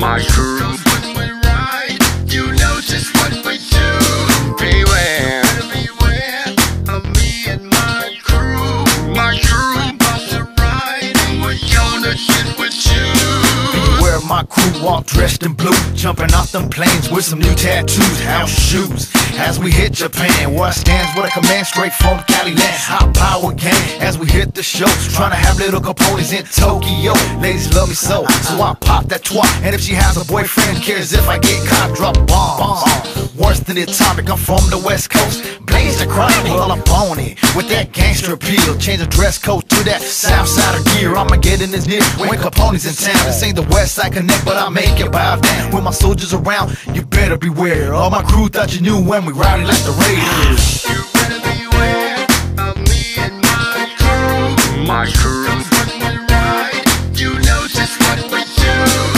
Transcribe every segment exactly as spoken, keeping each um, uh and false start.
my crew. When we ride, you know just what we do. Beware, beware of me and my crew. My crew about to ride, and we're gonna shit with you. Beware my crew, all dressed in blue, jumping off them planes with some new tattoos, house shoes. As we hit Japan, where I stands with a command straight from Cali land. Hot power gang as we hit the show, trying to have little Capones in Tokyo. Ladies love me so, so I pop that twat. And if she has a boyfriend, cares if I get caught, drop bombs. Worse than the atomic, I'm from the West Coast. Blaze the crime, well I'm on it with that gangster appeal. Change the dress code to that south side of gear. I'ma get in this near when Capone's in town. This ain't the West Side Connect, but I make it bow down. With my soldiers around, you better beware. All my crew thought you knew when we rowdy like the Raiders. You better beware of me and my crew. My crew. When we ride, you know just what we do.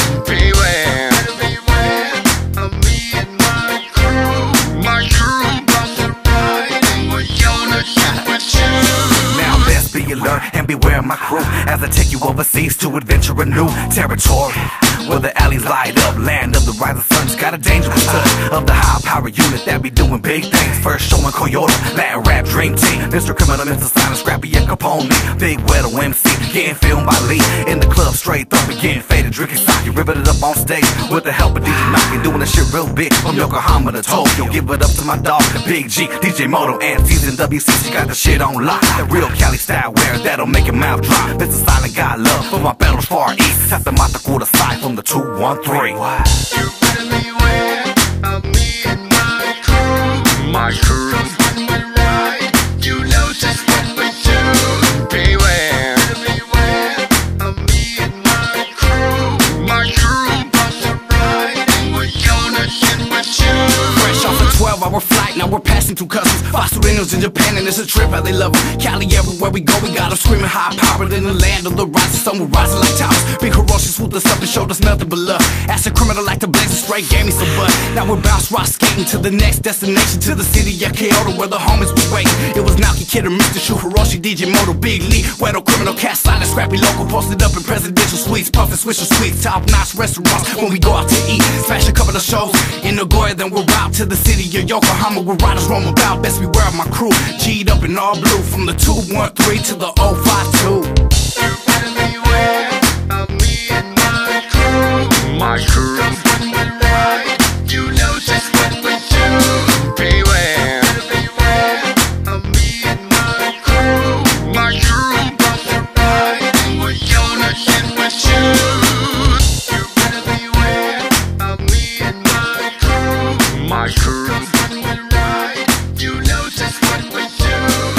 Beware, beware of me and my crew. My crew about to ride, and we're gonna shit with you. Now best be alert and beware of my crew as I take you overseas to adventure a new territory, where the alleys light up, land of the rising sun's got a dangerous touch of the high power unit that be doing big things. First showing Coyote, Latin rap dream team, Mister Criminal, Mister Silent, Scrappy and Capone, Big Weddle M C, getting filmed by Lee. In the club straight thumping, getting faded, drinking sake, riveted up on stage with the help of D J Knocky, doing the shit real big from Yokohama to Tokyo. Give it up to my dog, Big G, D J Moto, and Season W C. She got the shit on lock, the real Cali style wear that'll make your mouth drop. Mister Silent got love for my battles far east. Set the mata quarter side from the two one three. You better beware of me and my crew. My crew. When we ride, you know just what we do. Beware, beware of me and my crew. My crew about to ride, and we're gonna shit with you. Fresh off a twelve hour flight, now we're passing through customs. Fosterinos in Japan, and it's a trip how they love them. Cali, everywhere we go, we got them screaming high powered in the land of the rising sun. We're rising like towers. Big Hiroshi swooped us up and showed us nothing but love. Asked a criminal like the blazer straight, gave me some butt. Now we're bounce rock skating to the next destination, to the city of Kyoto where the homies was waiting. It was Naoki Kid and Mister Shu, Hiroshi, D J Moto, Big Lee, Weddle, Criminal, Cat, Silent, Scrappy, Local, posted up in presidential suites, puffin' swisher sweets, top notch restaurants when we go out to eat. Smash a couple of shows in Nagoya, then we're out to the city of Yokohama where riders roam about. Best beware of my crew, G'd up in all blue from the two one three to the oh five two. You better beware of me and my crew. My crew. When we ride, you know just what we do. Beware, beware of me and my crew. My crew about to ride, and we're gonna shit with you. You better beware of me and my crew. My crew. When we ride, you know just what we do.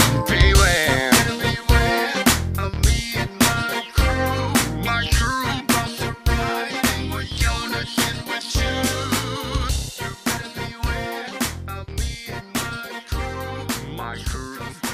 Beware, beware of me and my crew. My crew about to ride, and we're gonna shit with you. You better beware of me and my crew. My crew.